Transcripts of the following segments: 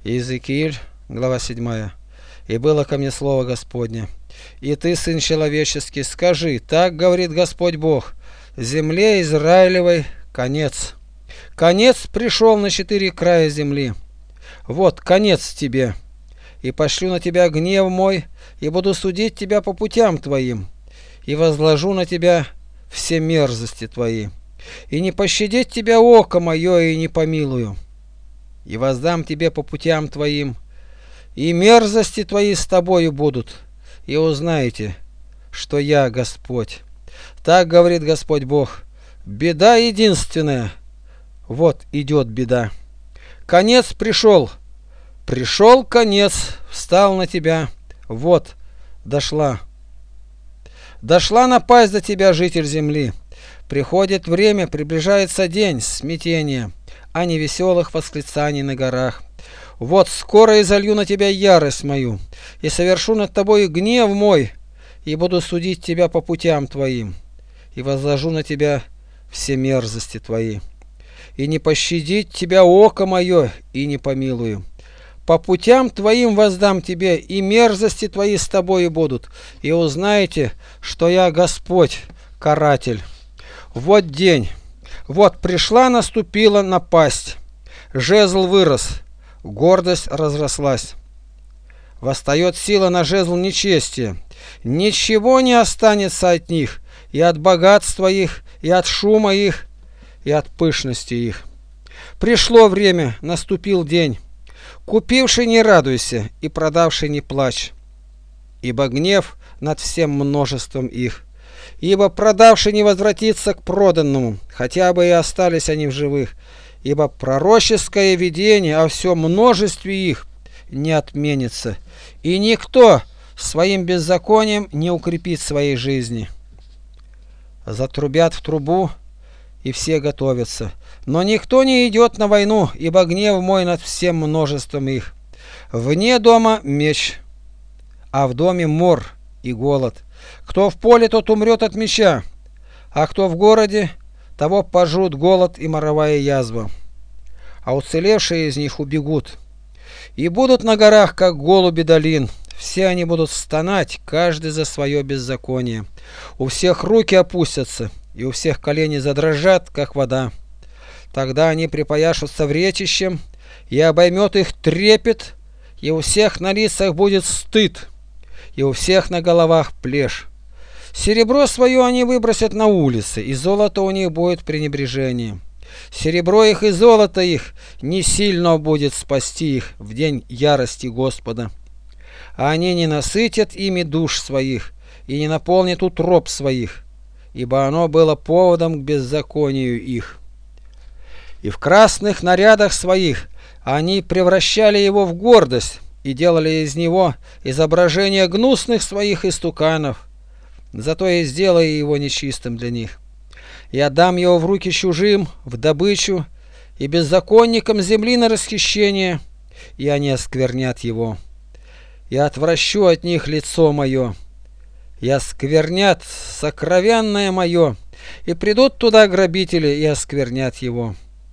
Иезекииль, глава 7. «И было ко мне слово Господне: и ты, сын человеческий, скажи, так говорит Господь Бог, земле Израилевой конец. Конец пришел на 4 края земли. Вот конец тебе, и пошлю на тебя гнев мой, и буду судить тебя по путям твоим, и возложу на тебя все мерзости твои, и не пощадит тебя око мое, и не помилую, и воздам тебе по путям твоим, и мерзости твои с тобою будут, и узнаете, что я Господь. Так говорит Господь Бог. Беда единственная. Вот идет беда. Конец пришел. Пришел конец, встал на тебя. Вот, дошла. Дошла напасть до тебя, житель земли. Приходит время, приближается день смятения, а не веселых восклицаний на горах. Вот скоро изолью на тебя ярость мою, и совершу над тобой гнев мой, и буду судить тебя по путям твоим, и возложу на тебя все мерзости твои, и не пощадит тебя око мое, и не помилую. По путям твоим воздам тебе, и мерзости твои с тобою будут, и узнаете, что я Господь, каратель. Вот день, вот пришла, наступила напасть, жезл вырос, гордость разрослась. Восстает сила на жезл нечестия. Ничего не останется от них, и от богатства их, и от шума их, и от пышности их. Пришло время, наступил день. Купивший не радуйся, и продавший не плачь, ибо гнев над всем множеством их. Ибо продавший не возвратится к проданному, хотя бы и остались они в живых. Ибо пророческое видение о всем множестве их не отменится, и никто своим беззаконием не укрепит своей жизни. Затрубят в трубу, и все готовятся, но никто не идет на войну, ибо гнев мой над всем множеством их. Вне дома меч, а в доме мор и голод. Кто в поле, тот умрет от меча, а кто в городе, того пожрут голод и моровая язва, а уцелевшие из них убегут. И будут на горах, как голуби долин, все они будут стонать, каждый за свое беззаконие. У всех руки опустятся, и у всех колени задрожат, как вода. Тогда они припояшутся вречищем, и обоймет их трепет, и у всех на лицах будет стыд, и у всех на головах плешь. Серебро свое они выбросят на улицы, и золото у них будет пренебрежение. Серебро их и золото их не сильно будет спасти их в день ярости Господа. А они не насытят ими душ своих, и не наполнят утроб своих, ибо оно было поводом к беззаконию их. И в красных нарядах своих они превращали его в гордость, и делали из него изображение гнусных своих истуканов. Зато и сделаю его нечистым для них. И отдам его в руки чужим, в добычу, и беззаконникам земли на расхищение, и они осквернят его. И отвращу от них лицо мое, и осквернят сокровенное мое, и придут туда грабители, и осквернят его.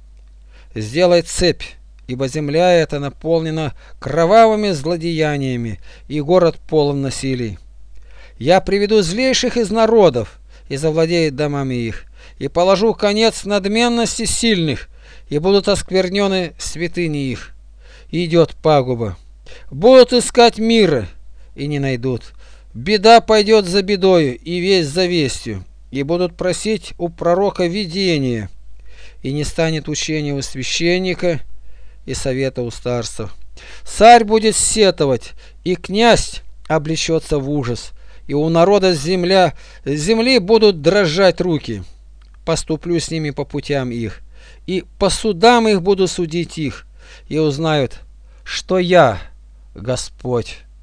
Сделай цепь, ибо земля эта наполнена кровавыми злодеяниями, и город полон насилий. Я приведу злейших из народов, и завладеет домами их, и положу конец надменности сильных, и будут осквернены святыни их. Идет пагуба. Будут искать мира, и не найдут. Беда пойдет за бедою, и весть за вестью, и будут просить у пророка видения, и не станет учения у священника и совета у старцев. Царь будет сетовать, и князь облечется в ужас, и у народа земли будут дрожать руки. Поступлю с ними по путям их, и по судам их буду судить их, и узнают, что я Господь.